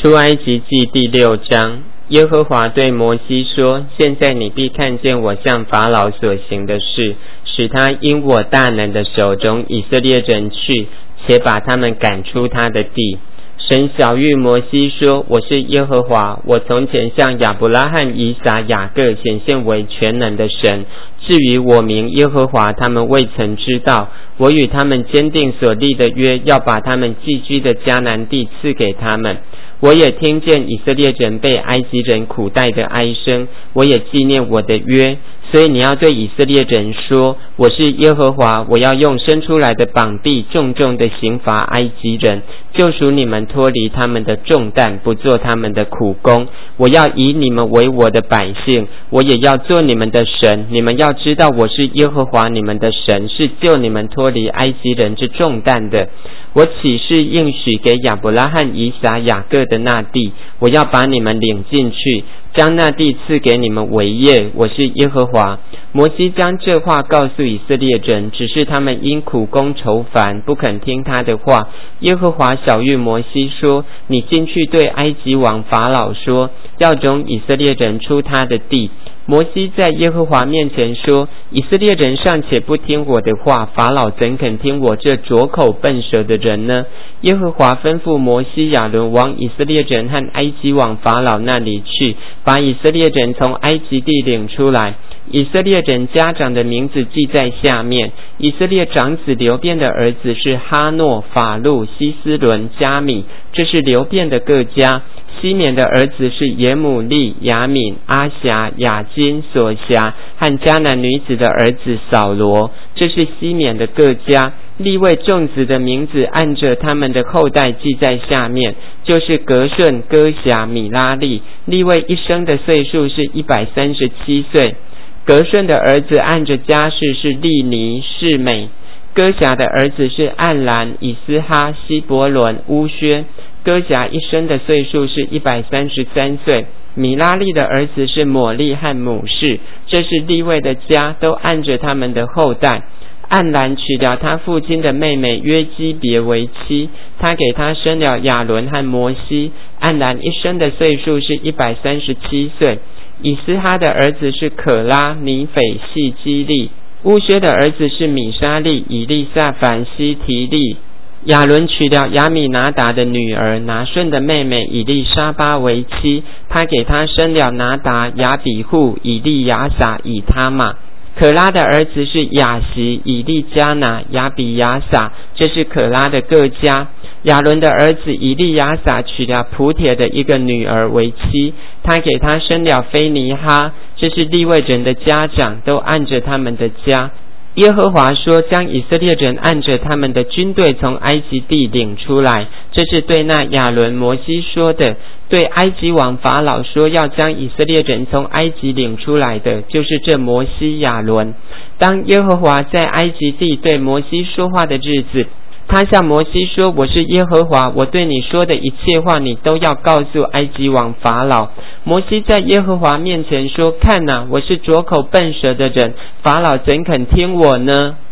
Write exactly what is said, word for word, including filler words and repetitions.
出埃及记第六章，耶和华对摩西说：现在你必看见我向法老所行的事，使他因我大能的手中以色列人去，且把他们赶出他的地。神晓谕摩西说：我是耶和华，我从前向亚伯拉罕、以撒、雅各显现为全能的神。至于我名耶和华，他们未曾知道。我与他们坚定所立的约，要把他们寄居的迦南地赐给他们。我也听见以色列人被埃及人苦待的哀声，我也纪念我的约。所以你要对以色列人说：我是耶和华，我要用伸出来的膀臂重重的刑罚埃及人，救赎你们脱离他们的重担，不做他们的苦工。我要以你们为我的百姓，我也要做你们的神。你们要知道我是耶和华你们的神，是救你们脱离埃及人之重担的。我起誓应许给亚伯拉罕、以撒、雅各的那地，我要把你们领进去，将那地赐给你们为业。我是耶和华。摩西将这话告诉以色列人，只是他们因苦工愁烦，不肯听他的话。耶和华晓谕摩西说：你进去对埃及王法老说，要容以色列人出他的地。摩西在耶和华面前说：以色列人尚且不听我的话，法老怎肯听我这拙口笨舌的人呢？耶和华吩咐摩西、亚伦往以色列人和埃及王法老那里去，把以色列人从埃及地领出来。以色列人家长的名字记在下面。以色列长子流便的儿子是哈诺、法路、希斯伦、加米，这是流便的各家。西缅的儿子是耶母利、雅敏、阿辖、雅金、所辖和迦南女子的儿子扫罗，这是西缅的各家。利未众子的名字按着他们的后代记在下面，就是革顺、歌辖、米拉利。利未一生的岁数是一百三十七岁。革顺的儿子按着家世是利尼、示美。歌辖的儿子是暗兰、以斯哈、希伯伦、乌薛。歌辖一生的岁数是一百三十三岁。米拉利的儿子是抹利和母士，这是利未的家，都按着他们的后代。暗兰娶了他父亲的妹妹约基别为妻，他给他生了亚伦和摩西。暗兰一生的岁数是一百三十七岁。以斯哈的儿子是可拉、尼斐、细基利。乌薛的儿子是米沙利、以利撒凡、西提利。亚伦娶了亚米拿达的女儿拿顺的妹妹以利沙巴为妻，他给他生了拿达、亚比户、以利亚撒、以他玛。可拉的儿子是亚西、以利加拿、亚比亚撒，这是可拉的各家。亚伦的儿子以利亚撒娶了普帖的一个女儿为妻，他给他生了菲尼哈，这是利未人的家长，都按着他们的家。耶和华说：将以色列人按着他们的军队从埃及地领出来，这是对那亚伦、摩西说的。对埃及王法老说要将以色列人从埃及领出来的，就是这摩西、亚伦。当耶和华在埃及地对摩西说话的日子，他向摩西说：我是耶和华，我对你说的一切话，你都要告诉埃及王法老。摩西在耶和华面前说：看哪，我是拙口笨舌的人，法老怎肯听我呢？